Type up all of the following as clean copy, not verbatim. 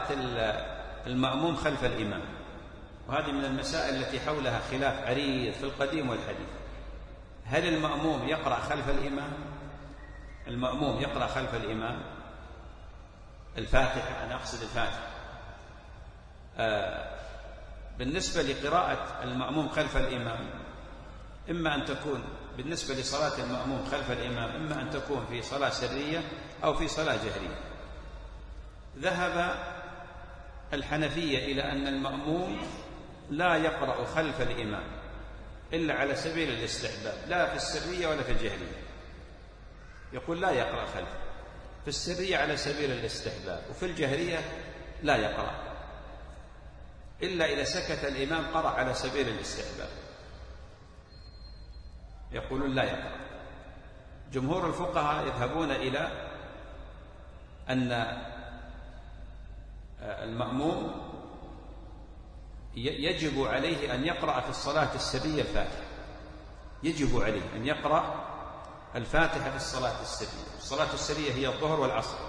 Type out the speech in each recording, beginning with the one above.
المأموم خلف الإمام، وهذه من المسائل التي حولها خلاف عريض في القديم والحديث. هل المأموم يقرأ خلف الإمام؟ المأموم يقرأ خلف الإمام الفاتحة، أنا أقصد الفاتحة. بالنسبة لقراءة المأموم خلف الإمام، إما أن تكون بالنسبة لصلاة المأموم خلف الإمام إما أن تكون في صلاة سرية أو في صلاة جهرية. ذهب الحنفية إلى أن المأموم لا يقرأ خلف الإمام إلا على سبيل الاستحباب، لا في السرية ولا في الجهرية. يقول لا يقرأ خلفه في السرية على سبيل الاستحباب، وفي الجهرية لا يقرأ إلا إذا سكت الإمام قرأ على سبيل الاستحباب. يقولون لا يقرأ. جمهور الفقهاء يذهبون إلى أن المأموم يجب عليه أن يقرأ في الصلاة السرية الفاتحة، يجب عليه أن يقرأ الفاتحة في الصلاة السرية. الصلاة السرية هي الظهر والعصر.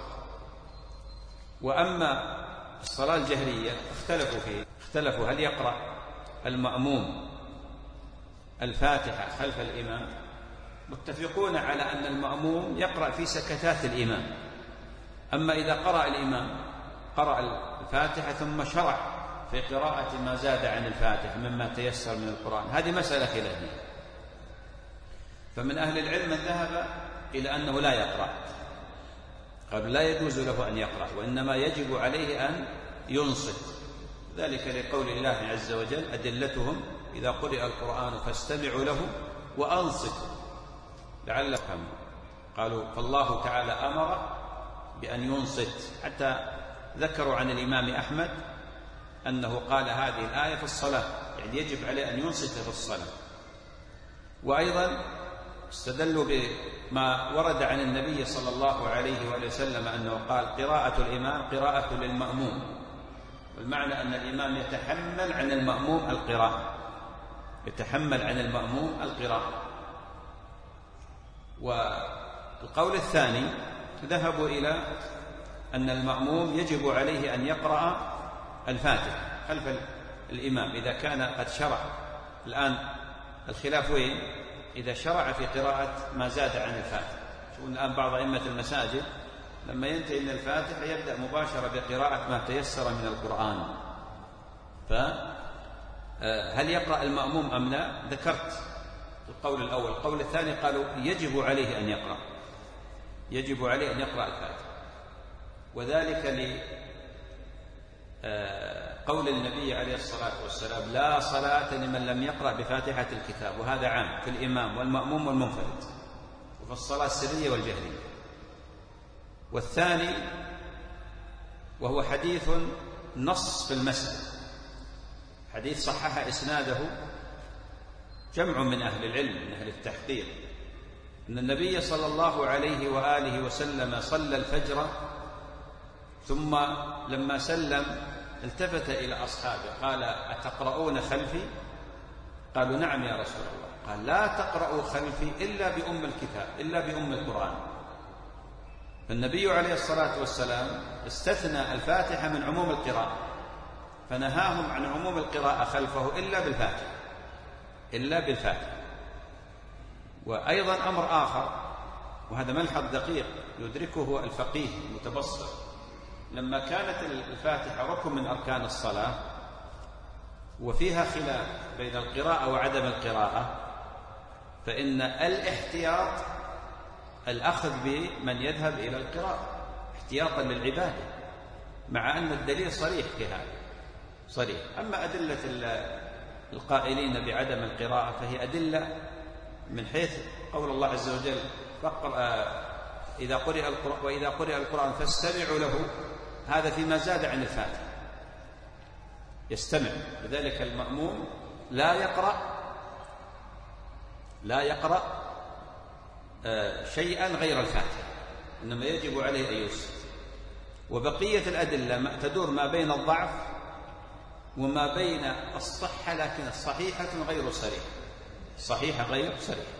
وأما الصلاة الجهرية اختلفوا هل يقرأ المأموم الفاتحة خلف الإمام. متفقون على أن المأموم يقرأ في سكتات الإمام، أما إذا قرأ الإمام قرأ الفاتحة ثم شرع في قراءة ما زاد عن الفاتحة مما تيسر من القرآن، هذه مسألة خلافية. فمن أهل العلم من ذهب إلى أنه لا يقرأ، قال لا يجوز له أن يقرأ، وإنما يجب عليه أن ينصت، ذلك لقول الله عز وجل: أدلتهم إذا قرئ القرآن فاستمعوا له وأنصتوا لعلكم. قالوا فالله تعالى أمر بأن ينصت، حتى ذكروا عن الإمام أحمد أنه قال هذه الآية في الصلاة، يعني يجب عليه أن ينصت في الصلاة. وأيضا استدلوا بما ورد عن النبي صلى الله عليه وآله وسلم أنه قال: قراءة الإمام قراءة للمأموم، والمعنى أن الإمام يتحمل عن المأموم القراءة، يتحمل عن المأموم القراءة. والقول الثاني ذهبوا إلى أن المأموم يجب عليه أن يقرأ الفاتحة خلف الإمام إذا كان قد شرع. الآن الخلاف وين؟ إذا شرع في قراءة ما زاد عن الفاتحة. شوفوا الآن بعض أئمة المساجد لما ينتهي من الفاتحة يبدأ مباشرة بقراءة ما تيسر من القرآن. فهل يقرأ المأموم أم لا؟ ذكرت القول الأول. القول الثاني قالوا يجب عليه أن يقرأ، يجب عليه أن يقرأ الفاتحة، وذلك قول النبي عليه الصلاة والسلام: لا صلاة لمن لم يقرأ بفاتحة الكتاب. وهذا عام في الإمام والمأموم والمنفرد، وفي الصلاة السرية والجهرية. والثاني وهو حديث نص في المسألة، حديث صحح إسناده جمع من أهل العلم من أهل التحقيق، أن النبي صلى الله عليه وآله وسلم صلى الفجر، ثم لما سلم التفت إلى أصحابه قال: أتقرؤون خلفي؟ قالوا: نعم يا رسول الله. قال: لا تقرأوا خلفي إلا بأم الكتاب، إلا بأم القرآن. فالنبي عليه الصلاة والسلام استثنى الفاتحة من عموم القراءة، فنهاهم عن عموم القراءة خلفه إلا بالفاتحة، إلا بالفاتحة. وأيضا أمر آخر، وهذا ملحظ دقيق يدركه الفقيه المتبصر: لما كانت الفاتحة ركن من أركان الصلاة وفيها خلاف بين القراءة وعدم القراءة، فإن الاحتياط الأخذ بمن يذهب إلى القراءة احتياطا للعبادة، مع أن الدليل صريح في هذا، صريح. أما أدلة القائلين بعدم القراءة فهي أدلة من حيث قول الله عز وجل: وإذا قرئ القرآن فاستمعوا له، هذا فيما زاد عن الفاتحة يستمع. لذلك المأموم لا يقرأ شيئا غير الفاتحة، إنما يجب عليه أن يسكت. وبقية الأدلة تدور ما بين الضعف وما بين الصحة، لكن الصحيحة غير صريحة، صحيحة غير صريحة.